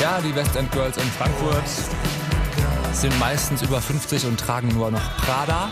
Ja, die West End Girls in Frankfurt sind meistens über 50 und tragen nur noch Prada.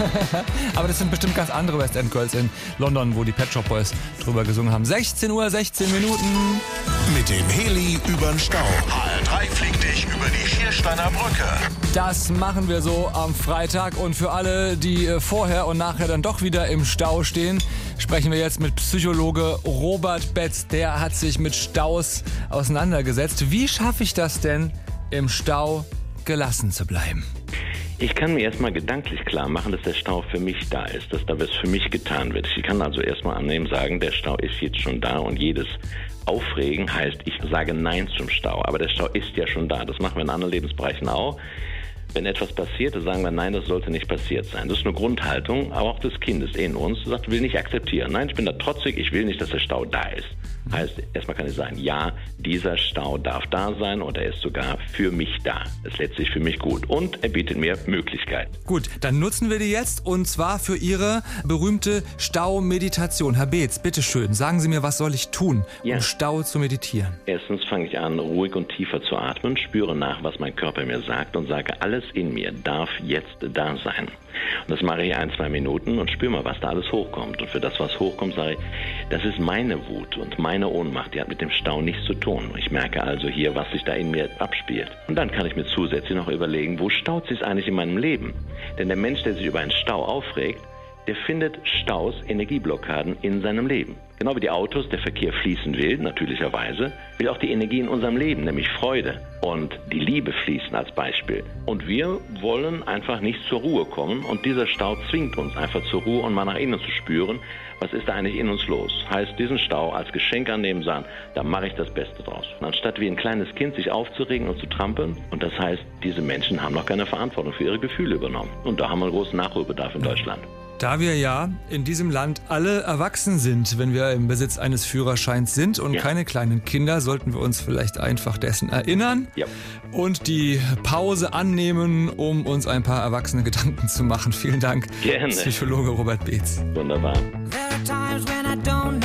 Aber das sind bestimmt ganz andere West End Girls in London, wo die Pet Shop Boys drüber gesungen haben. 16 Uhr, 16 Minuten. Mit dem Heli übern Stau. HR3 fliegt dich über die Schiersteiner Brücke. Das machen wir so am Freitag. Und für alle, die vorher und nachher dann doch wieder im Stau stehen, sprechen wir jetzt mit Psychologe Robert Betz. Der hat sich mit Staus auseinandergesetzt. Wie schaffe ich das denn, im Stau gelassen zu bleiben? Ich kann mir erstmal gedanklich klar machen, dass der Stau für mich da ist, dass da was für mich getan wird. Ich kann also erstmal annehmen, sagen, der Stau ist jetzt schon da und jedes Aufregen heißt, ich sage Nein zum Stau. Aber der Stau ist ja schon da. Das machen wir in anderen Lebensbereichen auch. Wenn etwas passiert, dann sagen wir, nein, das sollte nicht passiert sein. Das ist eine Grundhaltung, aber auch des Kindes in uns. Das sagt, will nicht akzeptieren. Nein, ich bin da trotzig, ich will nicht, dass der Stau da ist. Heißt, erstmal kann ich sagen, ja, dieser Stau darf da sein und er ist sogar für mich da. Ist letztlich für mich gut und er bietet mir Möglichkeiten. Gut, dann nutzen wir die jetzt und zwar für Ihre berühmte Staumeditation. Herr Betz, bitteschön, sagen Sie mir, was soll ich tun, um Stau zu meditieren? Erstens fange ich an, ruhig und tiefer zu atmen, spüre nach, was mein Körper mir sagt und sage, alles in mir darf jetzt da sein. Und das mache ich 1-2 Minuten und spüre mal, was da alles hochkommt. Und für das, was hochkommt, sage ich, das ist meine Wut und meine Ohnmacht. Die hat mit dem Stau nichts zu tun. Ich merke also hier, was sich da in mir abspielt. Und dann kann ich mir zusätzlich noch überlegen, wo staut sich eigentlich in meinem Leben? Denn der Mensch, der sich über einen Stau aufregt, der findet Staus, Energieblockaden in seinem Leben. Genau wie die Autos, der Verkehr fließen will, natürlicherweise, will auch die Energie in unserem Leben, nämlich Freude und die Liebe fließen als Beispiel. Und wir wollen einfach nicht zur Ruhe kommen und dieser Stau zwingt uns einfach zur Ruhe und mal nach innen zu spüren, was ist da eigentlich in uns los. Heißt, diesen Stau als Geschenk annehmen, sagen, da mache ich das Beste draus. Und anstatt wie ein kleines Kind sich aufzuregen und zu trampeln, und das heißt, diese Menschen haben noch keine Verantwortung für ihre Gefühle übernommen. Und da haben wir einen großen Nachholbedarf in Deutschland. Da wir ja in diesem Land alle erwachsen sind, wenn wir im Besitz eines Führerscheins sind und keine kleinen Kinder, sollten wir uns vielleicht einfach dessen erinnern und die Pause annehmen, um uns ein paar erwachsene Gedanken zu machen. Vielen Dank, Gerne. Psychologe Robert Betz. Wunderbar. There are times when I don't